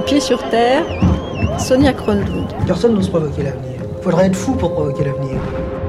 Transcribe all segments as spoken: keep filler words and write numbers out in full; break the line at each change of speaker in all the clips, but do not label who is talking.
Pieds sur terre, Sonia Kronlund.
Personne n'ose provoquer l'avenir. Il faudrait être fou pour provoquer l'avenir.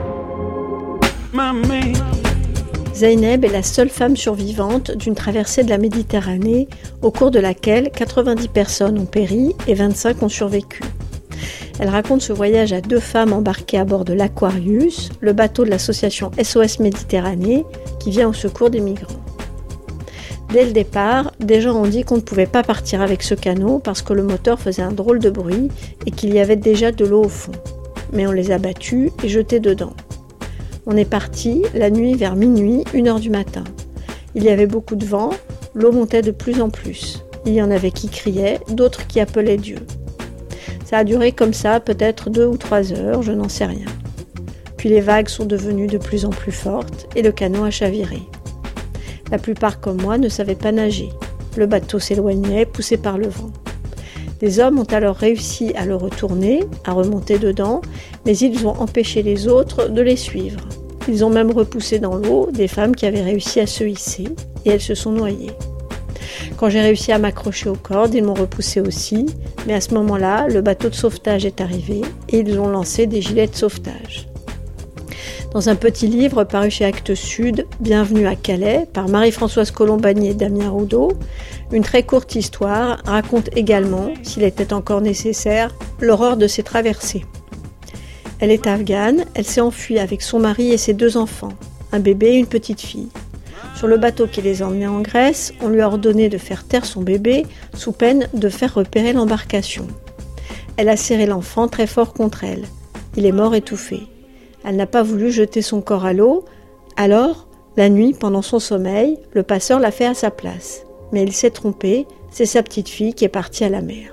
Zeynep est la seule femme survivante d'une traversée de la Méditerranée au cours de laquelle quatre-vingt-dix personnes ont péri et vingt-cinq ont survécu. Elle raconte ce voyage à deux femmes embarquées à bord de l'Aquarius, le bateau de l'association S O S Méditerranée qui vient au secours des migrants. Dès le départ, des gens ont dit qu'on ne pouvait pas partir avec ce canot parce que le moteur faisait un drôle de bruit et qu'il y avait déjà de l'eau au fond. Mais on les a battus et jetés dedans. On est parti la nuit vers minuit, une heure du matin. Il y avait beaucoup de vent, l'eau montait de plus en plus. Il y en avait qui criaient, d'autres qui appelaient Dieu. Ça a duré comme ça, peut-être deux ou trois heures, je n'en sais rien. Puis les vagues sont devenues de plus en plus fortes et le canot a chaviré. La plupart comme moi ne savaient pas nager. Le bateau s'éloignait, poussé par le vent. Des hommes ont alors réussi à le retourner, à remonter dedans, mais ils ont empêché les autres de les suivre. Ils ont même repoussé dans l'eau des femmes qui avaient réussi à se hisser, et elles se sont noyées. Quand j'ai réussi à m'accrocher aux cordes, ils m'ont repoussé aussi, mais à ce moment-là, le bateau de sauvetage est arrivé, et ils ont lancé des gilets de sauvetage. Dans un petit livre paru chez Actes Sud, Bienvenue à Calais, par Marie-Françoise Colombani et Damien Roudot, une très courte histoire raconte également, s'il était encore nécessaire, l'horreur de ces traversées. Elle est afghane, elle s'est enfuie avec son mari et ses deux enfants, un bébé et une petite fille. Sur le bateau qui les emmenait en Grèce, on lui a ordonné de faire taire son bébé sous peine de faire repérer l'embarcation. Elle a serré l'enfant très fort contre elle. Il est mort étouffé. Elle n'a pas voulu jeter son corps à l'eau. Alors, la nuit, pendant son sommeil, le passeur l'a fait à sa place. Mais il s'est trompé, c'est sa petite fille qui est partie à la mer.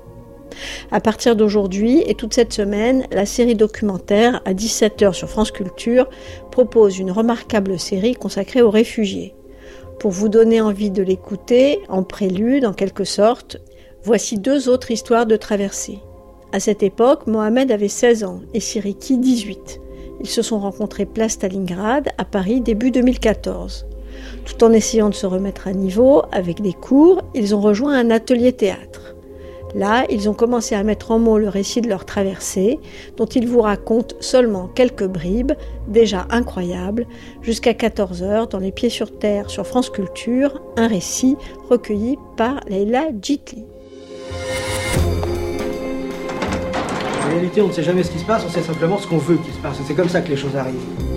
À partir d'aujourd'hui et toute cette semaine, la série documentaire à dix-sept heures sur France Culture propose une remarquable série consacrée aux réfugiés. Pour vous donner envie de l'écouter, en prélude en quelque sorte, voici deux autres histoires de traversée. À cette époque, Mohamed avait seize ans et Siriki dix-huit. Ils se sont rencontrés place Stalingrad à Paris début deux mille quatorze. Tout en essayant de se remettre à niveau avec des cours, ils ont rejoint un atelier théâtre. Là, ils ont commencé à mettre en mots le récit de leur traversée, dont ils vous racontent seulement quelques bribes, déjà incroyables, jusqu'à quatorze heures dans Les Pieds sur terre sur France Culture, un récit recueilli par Leila Djitli.
En réalité, on ne sait jamais ce qui se passe, on sait simplement ce qu'on veut qu'il se passe. C'est comme ça que les choses arrivent.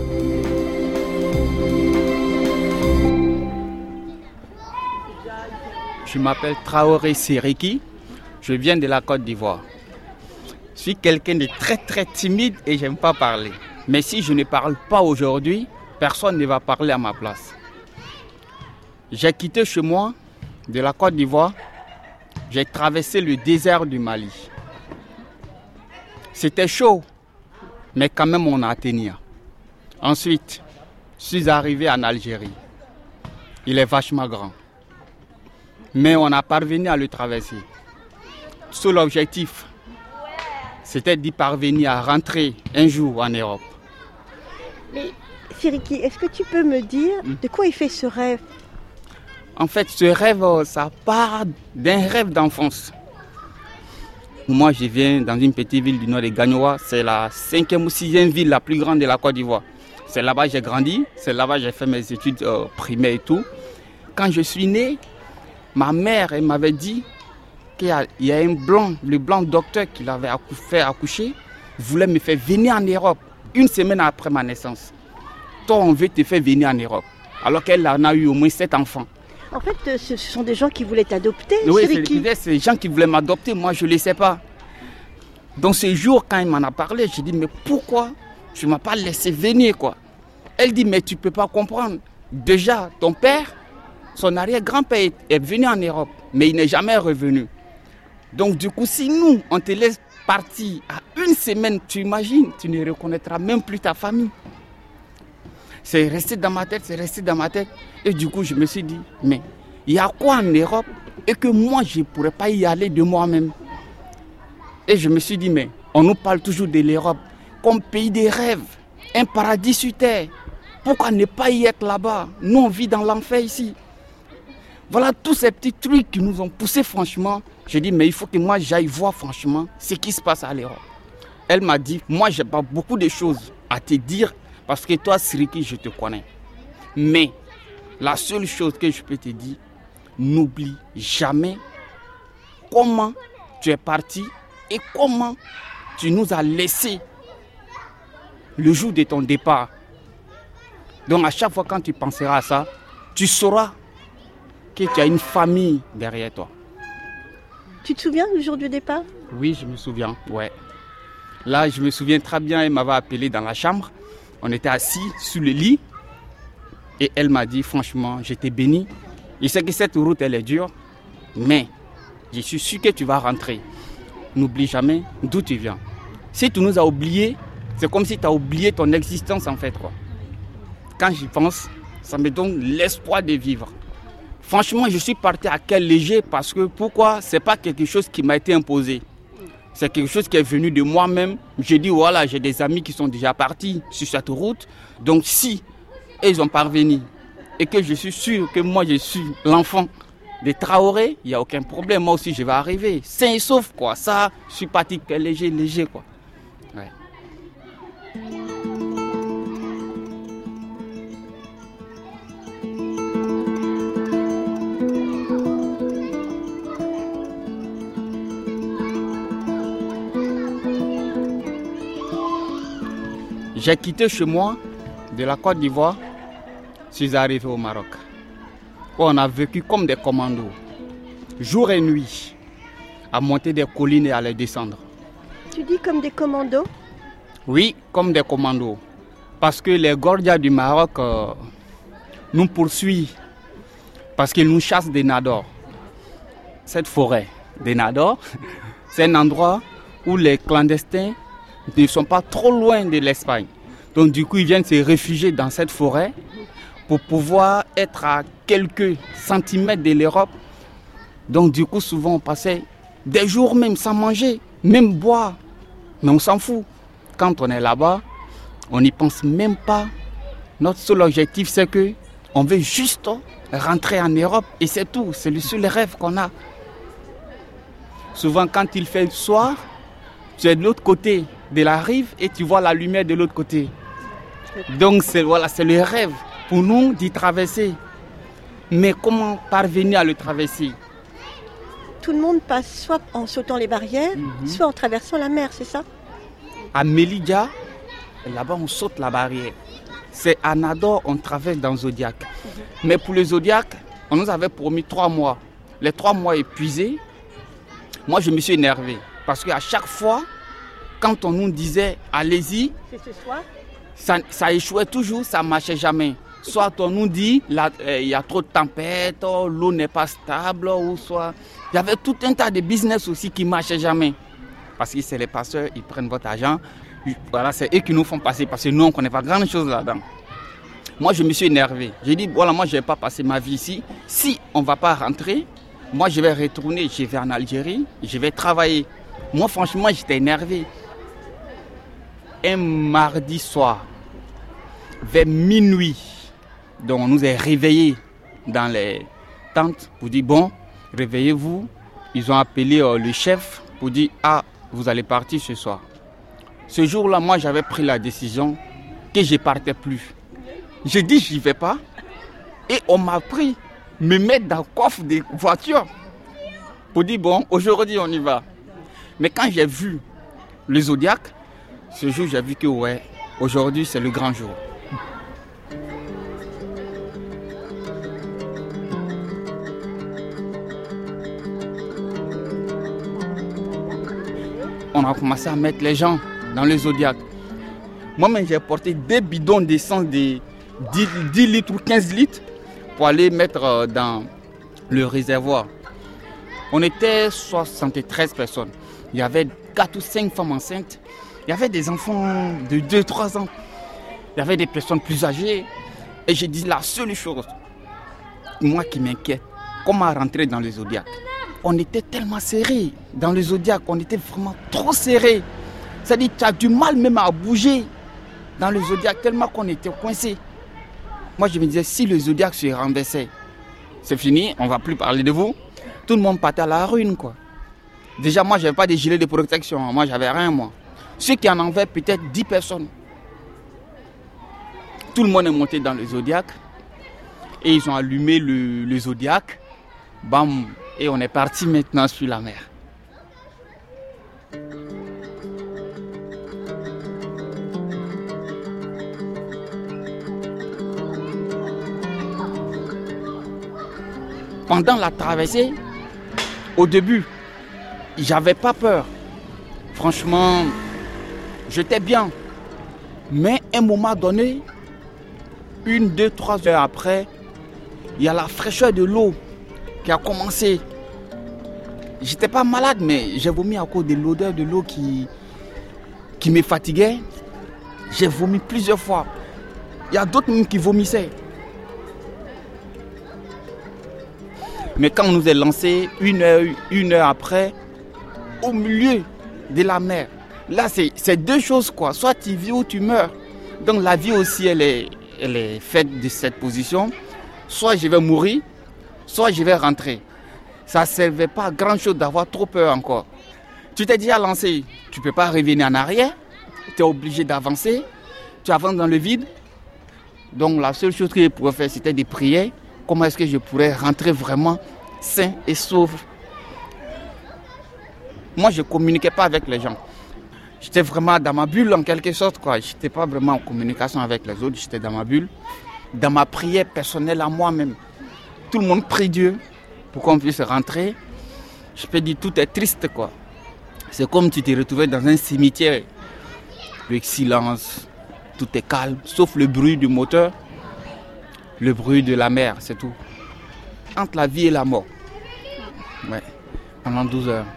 Je m'appelle Traoré Siriki, je viens de la Côte d'Ivoire. Je suis quelqu'un de très très timide et j'aime pas parler. Mais si je ne parle pas aujourd'hui, personne ne va parler à ma place. J'ai quitté chez moi de la Côte d'Ivoire, j'ai traversé le désert du Mali. C'était chaud, mais quand même on a tenu. Ensuite, je suis arrivé en Algérie. Il est vachement grand. Mais on a parvenu à le traverser. Sous l'objectif, c'était d'y parvenir à rentrer un jour en Europe.
Mais Siriki, est-ce que tu peux me dire de quoi il fait ce rêve?
En fait, ce rêve, ça part d'un rêve d'enfance. Moi, je viens dans une petite ville du nord de Gagnoa. C'est la cinquième ou sixième ville la plus grande de la Côte d'Ivoire. C'est là-bas que j'ai grandi. C'est là-bas que j'ai fait mes études euh, primaires et tout. Quand je suis né, ma mère elle m'avait dit qu'il y a, il y a un blanc, le blanc docteur qui l'avait fait accoucher, voulait me faire venir en Europe une semaine après ma naissance. Toi, on veut te faire venir en Europe. Alors qu'elle en a eu au moins sept enfants.
En fait, ce sont des gens qui voulaient t'adopter,
oui,
Siriki.
c'est, c'est des gens qui voulaient m'adopter, moi je ne le sais pas. Donc ce jour, quand il m'en a parlé, j'ai dit, mais pourquoi tu ne m'as pas laissé venir, quoi? Elle dit, mais tu ne peux pas comprendre. Déjà, ton père, son arrière-grand-père est venu en Europe, mais il n'est jamais revenu. Donc du coup, si nous, on te laisse partir à une semaine, tu imagines, tu ne reconnaîtras même plus ta famille. C'est resté dans ma tête, c'est resté dans ma tête. Et du coup, je me suis dit, mais il y a quoi en Europe et que moi, je ne pourrais pas y aller de moi-même. Et je me suis dit, mais on nous parle toujours de l'Europe comme pays des rêves, un paradis sur terre. Pourquoi ne pas y être là-bas? Nous, on vit dans l'enfer ici. Voilà tous ces petits trucs qui nous ont poussés franchement. J'ai dit, mais il faut que moi j'aille voir franchement ce qui se passe à l'Europe. Elle m'a dit, moi j'ai pas beaucoup de choses à te dire parce que toi, Siriki, je te connais. Mais la seule chose que je peux te dire, n'oublie jamais comment tu es parti et comment tu nous as laissé le jour de ton départ. Donc à chaque fois quand tu penseras à ça, tu sauras que tu as une famille derrière toi.
Tu te souviens du jour du départ?
Oui, je me souviens, ouais. Là, je me souviens très bien, elle m'avait appelé dans la chambre. On était assis sur le lit. Et elle m'a dit, franchement, je t'ai béni. Je sais que cette route, elle est dure. Mais je suis sûr que tu vas rentrer. N'oublie jamais d'où tu viens. Si tu nous as oubliés, c'est comme si tu as oublié ton existence en fait, quoi. Quand j'y pense, ça me donne l'espoir de vivre. Franchement, je suis parti à quel léger parce que pourquoi? C'est pas quelque chose qui m'a été imposé. C'est quelque chose qui est venu de moi-même. J'ai dit, voilà, j'ai des amis qui sont déjà partis sur cette route. Donc si ils ont parvenu et que je suis sûr que moi, je suis l'enfant des Traoré, il n'y a aucun problème. Moi aussi, je vais arriver. Sain et sauf, quoi. Ça, je suis parti léger, léger, quoi. Ouais. J'ai quitté chez moi de la Côte d'Ivoire, je suis arrivé au Maroc. On a vécu comme des commandos, jour et nuit, à monter des collines et à les descendre.
Tu dis comme des commandos?
Oui, comme des commandos. Parce que les Gordias du Maroc euh, nous poursuivent, parce qu'ils nous chassent des Nadors. Cette forêt des Nadors, c'est un endroit où les clandestins ne sont pas trop loin de l'Espagne. Donc du coup, ils viennent se réfugier dans cette forêt pour pouvoir être à quelques centimètres de l'Europe. Donc du coup, souvent, on passait des jours même sans manger, même boire. Mais on s'en fout. Quand on est là-bas, on n'y pense même pas. Notre seul objectif, c'est que on veut juste rentrer en Europe et c'est tout. C'est le seul rêve qu'on a. Souvent, quand il fait le soir, tu es de l'autre côté de la rive et tu vois la lumière de l'autre côté. Donc c'est, voilà, c'est le rêve pour nous d'y traverser. Mais comment parvenir à le traverser?
Tout le monde passe soit en sautant les barrières, mm-hmm. soit en traversant la mer, c'est ça?
À Melilla, là-bas on saute la barrière. C'est à Nador, on traverse dans Zodiac. Mm-hmm. Mais pour le Zodiac, on nous avait promis trois mois. Les trois mois épuisés, moi je me suis énervé. Parce qu'à chaque fois, quand on nous disait allez-y,
c'est ce soir,
ça, ça échouait toujours, ça ne marchait jamais. Soit on nous dit il euh, y a trop de tempêtes, oh, l'eau n'est pas stable, ou soit il y avait tout un tas de business aussi qui ne marchaient jamais. Parce que c'est les pasteurs, ils prennent votre argent, voilà, c'est eux qui nous font passer, parce que nous on ne connaît pas grand chose là-dedans. Moi je me suis énervé, j'ai dit voilà, moi je ne vais pas passer ma vie ici, si on ne va pas rentrer, moi je vais retourner, je vais en Algérie, je vais travailler. Moi franchement j'étais énervé. Un mardi soir, vers minuit, donc on nous a réveillés dans les tentes pour dire bon, réveillez-vous. Ils ont appelé euh, le chef pour dire ah, vous allez partir ce soir. Ce jour-là, moi j'avais pris la décision que je ne partais plus. J'ai dit j'y vais pas et on m'a pris me mettre dans le coffre des voitures pour dire bon, aujourd'hui on y va. Mais quand j'ai vu le Zodiac, ce jour j'ai vu que ouais, aujourd'hui c'est le grand jour. On a commencé à mettre les gens dans le Zodiac. Moi-même j'ai porté des bidons d'essence de dix litres ou quinze litres pour aller mettre dans le réservoir. On était soixante-treize personnes. Il y avait quatre ou cinq femmes enceintes. Il y avait des enfants de deux trois ans. Il y avait des personnes plus âgées. Et j'ai dit la seule chose, moi qui m'inquiète, comment rentrer dans le Zodiac. On était tellement serrés dans le Zodiac, on était vraiment trop serrés. C'est-à-dire que tu as du mal même à bouger dans le Zodiac tellement qu'on était coincés. Moi je me disais, si le Zodiac se renversait, c'est fini, on ne va plus parler de vous. Tout le monde partait à la ruine, quoi. Déjà, moi, je n'avais pas de gilet de protection. Moi, j'avais rien, moi. Ceux qui en avaient, peut-être dix personnes. Tout le monde est monté dans le Zodiac. Et ils ont allumé le, le Zodiac. Bam. Et on est parti maintenant sur la mer. Pendant la traversée, au début, j'avais pas peur. Franchement, j'étais bien. Mais à un moment donné, une, deux, trois heures après, il y a la fraîcheur de l'eau qui a commencé. J'étais pas malade, mais j'ai vomi à cause de l'odeur de l'eau qui, qui me fatiguait. J'ai vomi plusieurs fois. Il y a d'autres qui vomissaient. Mais quand on nous a lancé une heure, une heure après, au milieu de la mer, là c'est, c'est deux choses quoi. Soit tu vis ou tu meurs. Donc la vie aussi elle est, elle est faite de cette position. Soit je vais mourir, soit je vais rentrer. Ça ne servait pas à grand chose d'avoir trop peur encore. Tu t'es déjà lancé, tu ne peux pas revenir en arrière. Tu es obligé d'avancer. Tu avances dans le vide. Donc la seule chose que je pouvais faire c'était de prier. Comment est-ce que je pourrais rentrer vraiment sain et sauf? Moi, je ne communiquais pas avec les gens. J'étais vraiment dans ma bulle en quelque sorte, quoi. Je n'étais pas vraiment en communication avec les autres. J'étais dans ma bulle, dans ma prière personnelle à moi-même. Tout le monde prie Dieu pour qu'on puisse rentrer. Je peux dire, tout est triste, quoi. C'est comme si tu te retrouvais dans un cimetière. Le silence, tout est calme, sauf le bruit du moteur. Le bruit de la mer, c'est tout. Entre la vie et la mort. Ouais, pendant douze heures.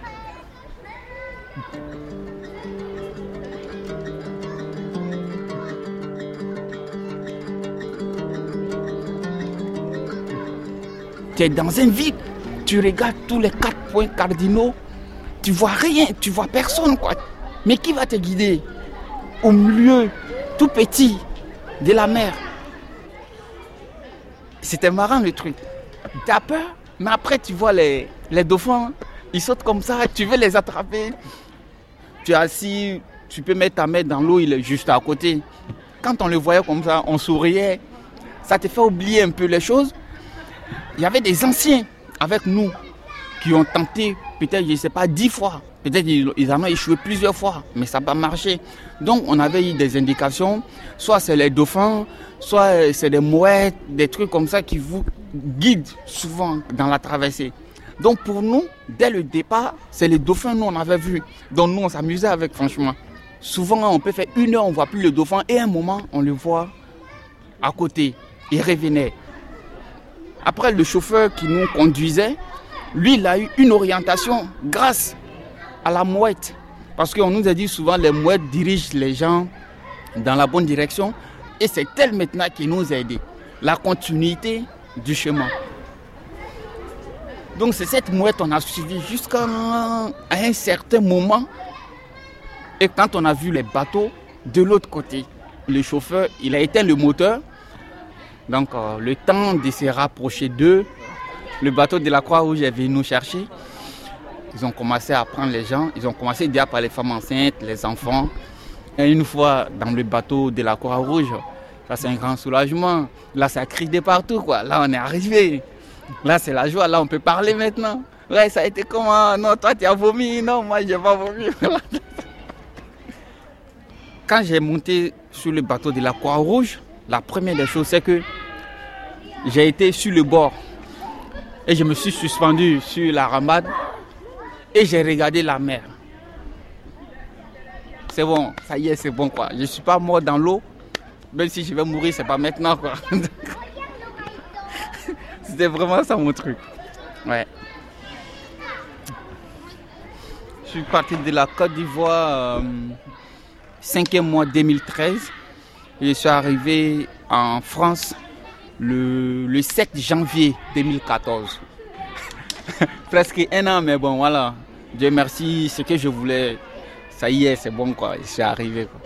Tu es dans un vide. Tu regardes tous les quatre points cardinaux. Tu vois rien, tu vois personne, quoi. Mais qui va te guider? Au milieu, tout petit, de la mer. C'était marrant le truc. Tu as peur, mais après tu vois les, les dauphins, ils sautent comme ça, tu veux les attraper. Tu es assis, tu peux mettre ta main dans l'eau, il est juste à côté. Quand on le voyait comme ça, on souriait. Ça te fait oublier un peu les choses. Il y avait des anciens avec nous qui ont tenté, peut-être, je ne sais pas, dix fois. Peut-être ils en ont échoué plusieurs fois, mais ça n'a pas marché. Donc on avait eu des indications, soit c'est les dauphins, soit c'est des mouettes, des trucs comme ça qui vous guident souvent dans la traversée. Donc pour nous, dès le départ, c'est les dauphins, nous on avait vu. Donc nous on s'amusait avec, franchement. Souvent on peut faire une heure, on ne voit plus le dauphin et à un moment on le voit à côté. Il revenait. Après le chauffeur qui nous conduisait, lui il a eu une orientation grâce à la mouette. Parce qu'on nous a dit souvent les mouettes dirigent les gens dans la bonne direction. Et c'est elle maintenant qui nous a aidés. La continuité du chemin. Donc c'est cette mouette qu'on a suivie jusqu'à un certain moment. Et quand on a vu les bateaux de l'autre côté, le chauffeur, il a éteint le moteur. Donc euh, le temps de se rapprocher d'eux, le bateau de la Croix-Rouge est venu nous chercher. Ils ont commencé à prendre les gens. Ils ont commencé déjà par les femmes enceintes, les enfants. Et une fois dans le bateau de la Croix-Rouge, ça c'est un grand soulagement. Là, ça crie de partout, quoi. Là, on est arrivé. Là, c'est la joie. Là, on peut parler maintenant. Ouais, ça a été comment? Non, toi, tu as vomi. Non, moi, je n'ai pas vomi. Quand j'ai monté sur le bateau de la Croix-Rouge, la première des choses, c'est que j'ai été sur le bord. Et je me suis suspendu sur la ramade. Et j'ai regardé la mer. C'est bon, ça y est, c'est bon, quoi. Je ne suis pas mort dans l'eau. Même si je vais mourir, c'est pas maintenant, quoi. C'était vraiment ça mon truc. Ouais. Je suis parti de la Côte d'Ivoire euh, cinquième mois deux mille treize. Et je suis arrivé en France le, le sept janvier deux mille quatorze. Presque un an, mais bon, voilà. Dieu merci, ce que je voulais, ça y est, c'est bon, quoi. Je suis arrivé, quoi.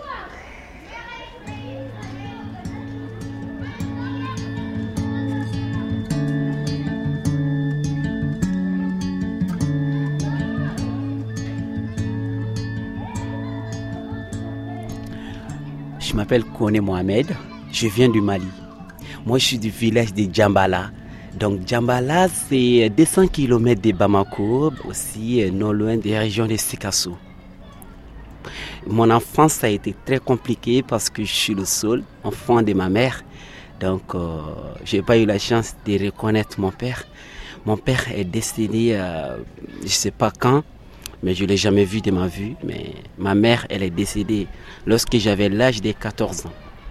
Je m'appelle Kone Mohamed, je viens du Mali. Moi, je suis du village de Djambala. Donc, Djambala, c'est deux cents kilomètres de Bamako, aussi non loin des régions de Sikasso. Mon enfance a été très compliquée parce que je suis le seul enfant de ma mère. Donc, euh, je n'ai pas eu la chance de reconnaître mon père. Mon père est décédé, euh, je ne sais pas quand, mais je ne l'ai jamais vu de ma vue. Mais ma mère, elle est décédée lorsque j'avais l'âge de quatorze ans.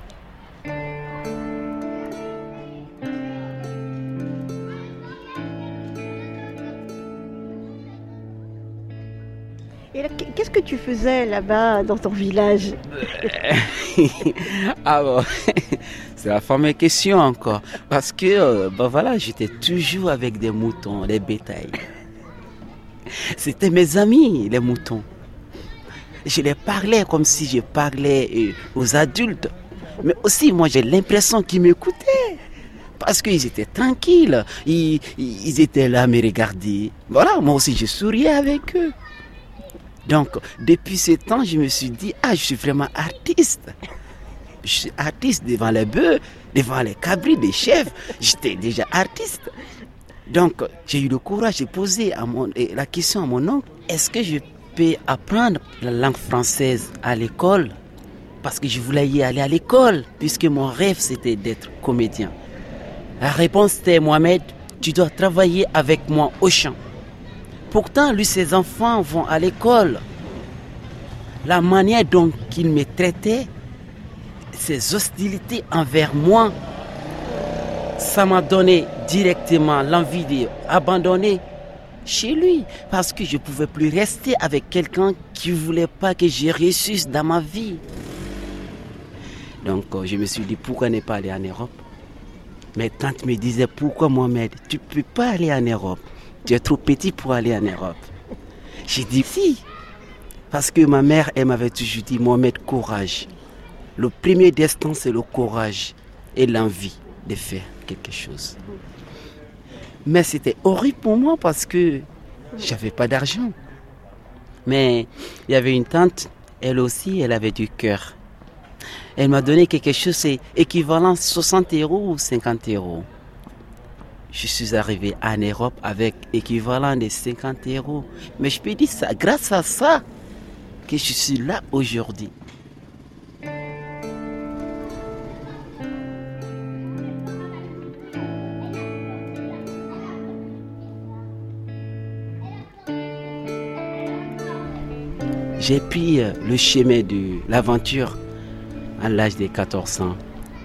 Et là, qu'est-ce que tu faisais là-bas dans ton village?
Ah bon, c'est la fameuse question encore. Parce que, euh, ben voilà, j'étais toujours avec des moutons, des bétails. C'était mes amis, les moutons. Je les parlais comme si je parlais euh, aux adultes. Mais aussi, moi, j'ai l'impression qu'ils m'écoutaient. Parce qu'ils étaient tranquilles. Ils, ils étaient là à me regarder. Voilà, moi aussi, je souriais avec eux. Donc, depuis ce temps, je me suis dit, ah, je suis vraiment artiste. Je suis artiste devant les bœufs, devant les cabris, les chèvres. J'étais déjà artiste. Donc, j'ai eu le courage de poser à mon, la question à mon oncle, est-ce que je peux apprendre la langue française à l'école? Parce que je voulais y aller à l'école, puisque mon rêve, c'était d'être comédien. La réponse était, Mohamed, tu dois travailler avec moi au champ. Pourtant, lui, ses enfants vont à l'école. La manière dont il me traitait, ses hostilités envers moi, ça m'a donné directement l'envie d'abandonner chez lui. Parce que je ne pouvais plus rester avec quelqu'un qui ne voulait pas que je réussisse dans ma vie. Donc, je me suis dit, pourquoi ne pas aller en Europe? Mes tantes me disaient, pourquoi Mohamed, tu ne peux pas aller en Europe? Tu es trop petit pour aller en Europe. J'ai dit si. Parce que ma mère, elle m'avait toujours dit, Mohamed, courage. Le premier destin, c'est le courage et l'envie de faire quelque chose. Mais c'était horrible pour moi parce que j'avais pas d'argent. Mais il y avait une tante, elle aussi, elle avait du cœur. Elle m'a donné quelque chose, c'est équivalent soixante euros ou cinquante euros. Je suis arrivé en Europe avec équivalent de cinquante euros. Mais je peux dire ça, grâce à ça, que je suis là aujourd'hui. J'ai pris le chemin de l'aventure à l'âge de quatorze ans.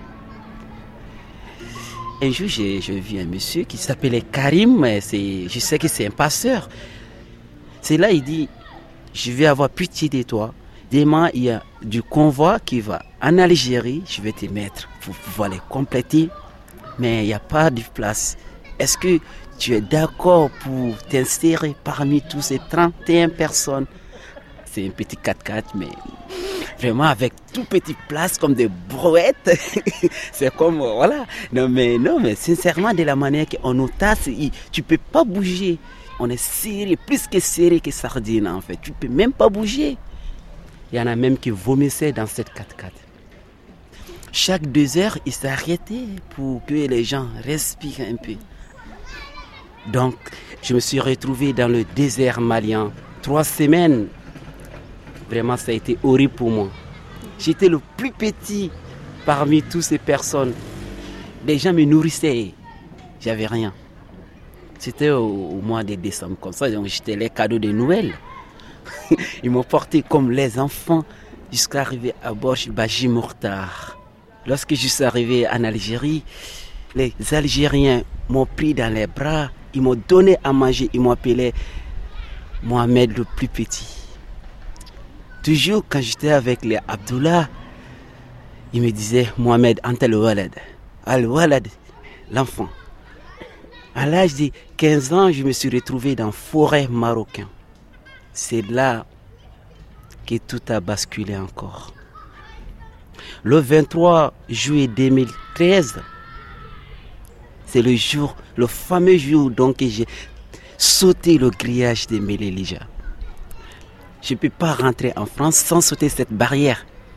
Un jour, j'ai, j'ai vu un monsieur qui s'appelait Karim, c'est, je sais que c'est un passeur. C'est là, il dit, je vais avoir pitié de toi. Demain, il y a du convoi qui va en Algérie, je vais te mettre pour pouvoir les compléter, mais il n'y a pas de place. Est-ce que tu es d'accord pour t'insérer parmi tous ces trente et une personnes? C'est un petit quatre-quatre, mais vraiment avec tout petite place comme des brouettes. C'est comme, voilà. Non mais, non, mais sincèrement, de la manière qu'on nous tasse, tu ne peux pas bouger. On est serré, plus que serré que sardine en fait. Tu ne peux même pas bouger. Il y en a même qui vomissaient dans cette quatre-quatre. Chaque deux heures, ils s'arrêtaient pour que les gens respirent un peu. Donc, je me suis retrouvé dans le désert malien. Trois semaines. Vraiment, ça a été horrible pour moi. J'étais le plus petit parmi toutes ces personnes. Les gens me nourrissaient. J'avais rien. C'était au, au mois de décembre comme ça. Donc, j'étais les cadeaux de Noël. Ils m'ont porté comme les enfants jusqu'à arriver à Borj Baji Mourtar. Lorsque je suis arrivé en Algérie, les Algériens m'ont pris dans les bras. Ils m'ont donné à manger. Ils m'ont appelé Mohamed le plus petit. Toujours quand j'étais avec les Abdullah, ils me disaient Mohamed anta al-walad, al-walad, l'enfant. À l'âge de quinze ans, je me suis retrouvé dans la forêt marocaine. C'est là que tout a basculé encore. Le vingt-trois juillet deux mille treize, c'est le jour, le fameux jour donc j'ai sauté le grillage de Melelija. Je ne peux pas rentrer en France sans sauter cette barrière.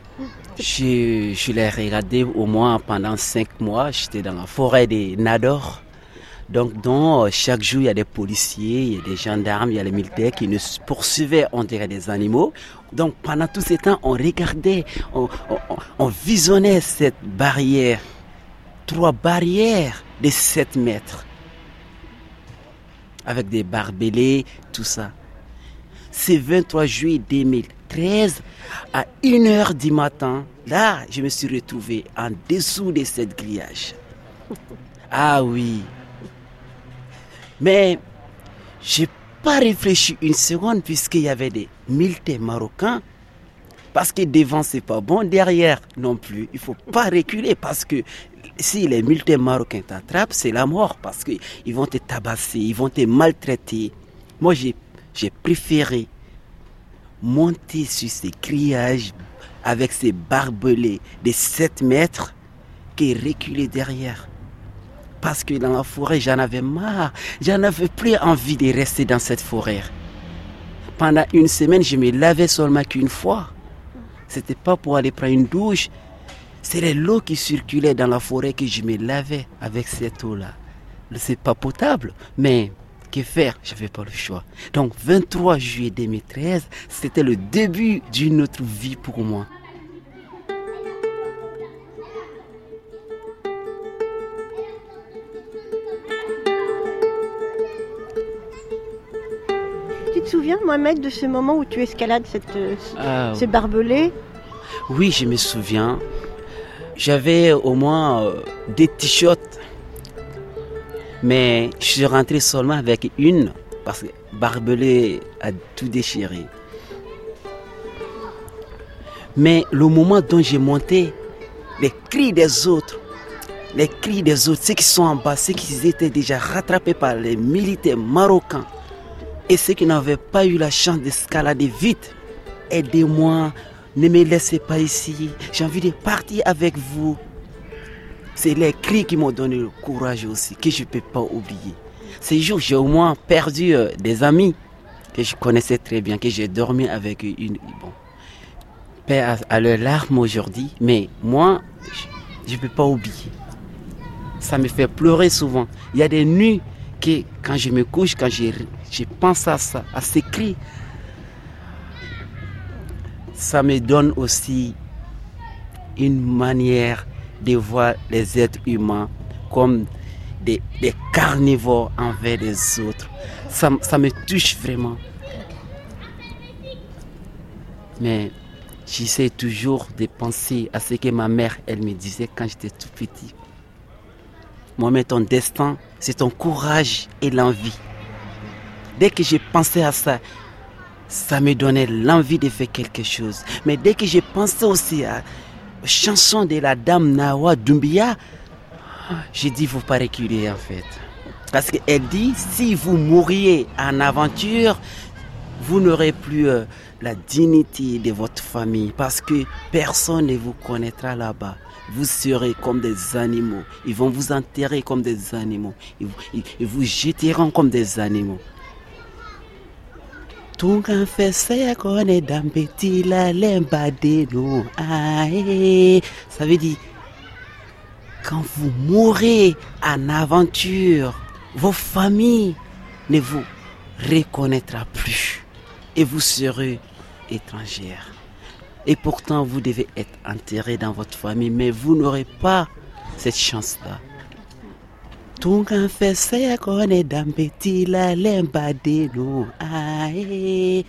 Je, je l'ai regardé au moins pendant cinq mois. J'étais dans la forêt des Nador. Donc, dans, chaque jour, il y a des policiers, il y a des gendarmes, il y a les militaires qui nous poursuivaient, on dirait des animaux. Donc, pendant tout ce temps, on regardait, on, on, on visionnait cette barrière. Trois barrières de sept mètres. Avec des barbelés, tout ça. C'est vingt-trois juillet deux mille treize, à une heure du matin. Là, je me suis retrouvé en dessous de cette grillage. Ah oui. Mais je n'ai pas réfléchi une seconde puisqu'il y avait des militaires marocains. Parce que devant, c'est pas bon. Derrière, non plus. Il ne faut pas reculer parce que si les militaires marocains t'attrapent, c'est la mort. Parce qu'ils vont te tabasser, ils vont te maltraiter. Moi, j'ai, j'ai préféré monter sur ces grillages avec ces barbelés de sept mètres que reculer derrière. Parce que dans la forêt, j'en avais marre. J'en avais plus envie de rester dans cette forêt. Pendant une semaine, je me lavais seulement qu'une fois. C'était pas pour aller prendre une douche. C'était l'eau qui circulait dans la forêt que je me lavais avec cette eau-là. C'est pas potable, mais que faire? Je n'avais pas le choix. Donc, vingt-trois juillet deux mille treize, c'était le début d'une autre vie pour moi.
Tu te souviens, Mohamed, de ce moment où tu escalades cette,
ah,
ce barbelé?
Oui, je me souviens. J'avais au moins euh, des t-shirts. Mais je suis rentré seulement avec une parce que barbelé a tout déchiré. Mais le moment dont j'ai monté, les cris des autres, les cris des autres, ceux qui sont en bas, ceux qui étaient déjà rattrapés par les militaires marocains et ceux qui n'avaient pas eu la chance d'escalader vite. Aidez-moi, ne me laissez pas ici, j'ai envie de partir avec vous. C'est les cris qui m'ont donné le courage aussi, que je ne peux pas oublier. Ces jours, j'ai au moins perdu euh, des amis que je connaissais très bien, que j'ai dormi avec une... Bon, paix à, à leurs larmes aujourd'hui, mais moi, je ne peux pas oublier. Ça me fait pleurer souvent. Il y a des nuits que, quand je me couche, quand je, je pense à ça, à ces cris, ça me donne aussi une manière de voir les êtres humains comme des, des carnivores envers les autres. Ça, ça me touche vraiment. Mais j'essaie toujours de penser à ce que ma mère, elle me disait quand j'étais tout petit. Mohamed, ton destin, c'est ton courage et l'envie. Dès que j'ai pensé à ça, ça me donnait l'envie de faire quelque chose. Mais dès que j'ai pensé aussi à chanson de la dame Nawa Doumbia, j'ai dit, il ne faut pas reculer en fait. Parce qu'elle dit, si vous mouriez en aventure, vous n'aurez plus euh, la dignité de votre famille. Parce que personne ne vous connaîtra là-bas. Vous serez comme des animaux. Ils vont vous enterrer comme des animaux. Ils, ils, ils vous jetteront comme des animaux. Ça veut dire, quand vous mourrez en aventure, vos familles ne vous reconnaîtront plus et vous serez étrangères. Et pourtant, vous devez être enterré dans votre famille, mais vous n'aurez pas cette chance-là. Tunga fese ya kone dambeti la lemba denu ae.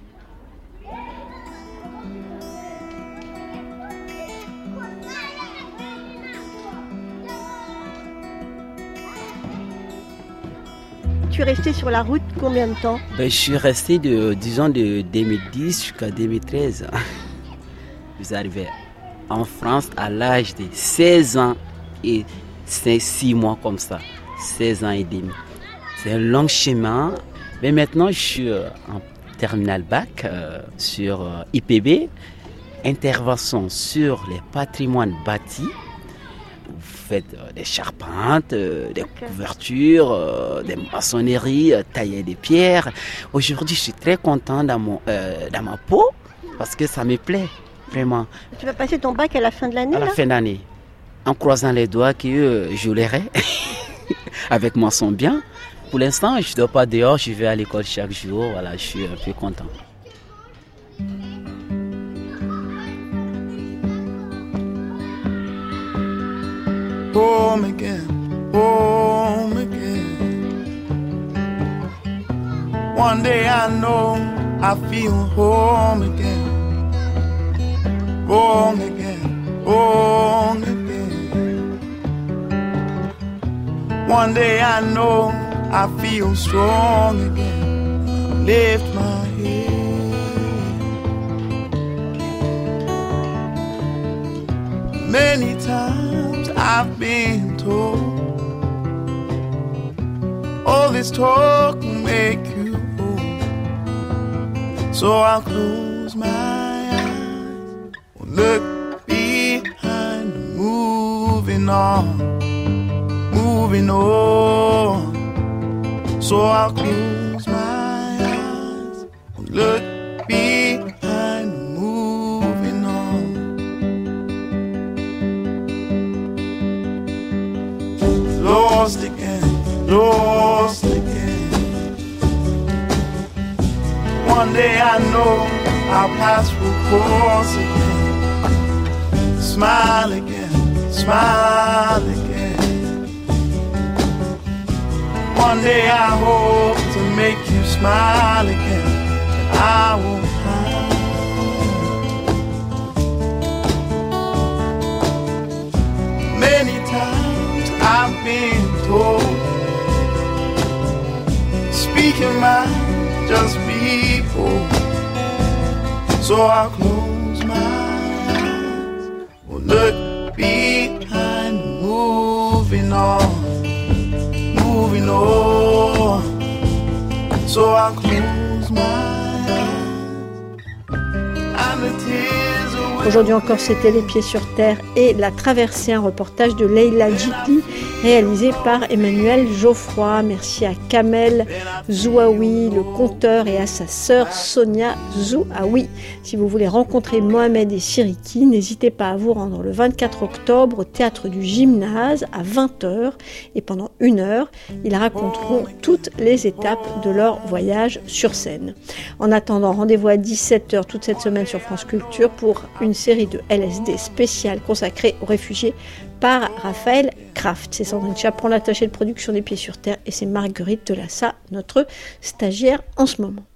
Tu es resté sur la route combien de temps?
Ben, je suis resté de, disons, de deux mille dix jusqu'à deux mille treize. Je suis arrivé en France à l'âge de seize ans et c'est six mois comme ça. seize ans et demi. C'est un long chemin. Mais maintenant, je suis en terminal bac euh, sur euh, I P B. Intervention sur les patrimoines bâtis. Vous faites euh, des charpentes, euh, des okay. couvertures, euh, des maçonneries, euh, tailler des pierres. Aujourd'hui, je suis très content dans, mon, euh, dans ma peau parce que ça me plaît. Vraiment.
Tu vas passer ton bac à la fin de l'année
À la
là
fin d'année. En croisant les doigts que euh, je l'aurai avec moi son bien. Pour l'instant, je ne dors pas dehors, je vais à l'école chaque jour. Voilà, je suis un peu content.
Home again, home again. One day I know I feel home again. Home again, home again. One day I know I feel strong again. Lift my head. Many times I've been told all this talk will make you old. So I'll close my eyes, look behind, moving on, moving on. So I'll close my eyes, look behind, moving on. Lost again, lost again. One day I know I'll pass through course again. Smile again, smile again. One day I hope to make you smile again, and I won't hide. Many times I've been told, speaking mind, just be bold. So I'll close my eyes, will look behind, moving on. Moving on, so I close my eyes, and the tears away.
Aujourd'hui encore, c'était Les Pieds sur Terre et La Traversée, un reportage de Leila Djitli réalisé par Emmanuel Geoffroy. Merci à Kamel Zouaoui, le conteur, et à sa sœur Sonia Zouaoui. Si vous voulez rencontrer Mohamed et Siriki, n'hésitez pas à vous rendre le vingt-quatre octobre au Théâtre du Gymnase à vingt heures, et pendant une heure, ils raconteront toutes les étapes de leur voyage sur scène. En attendant, rendez-vous à dix-sept heures toute cette semaine sur France Culture pour une série de L S D spéciale consacrée aux réfugiés par Raphaël Kraft. C'est Sandrine Chaperon, l'attachée de production des Pieds sur Terre, et c'est Marguerite Delassa, notre stagiaire en ce moment.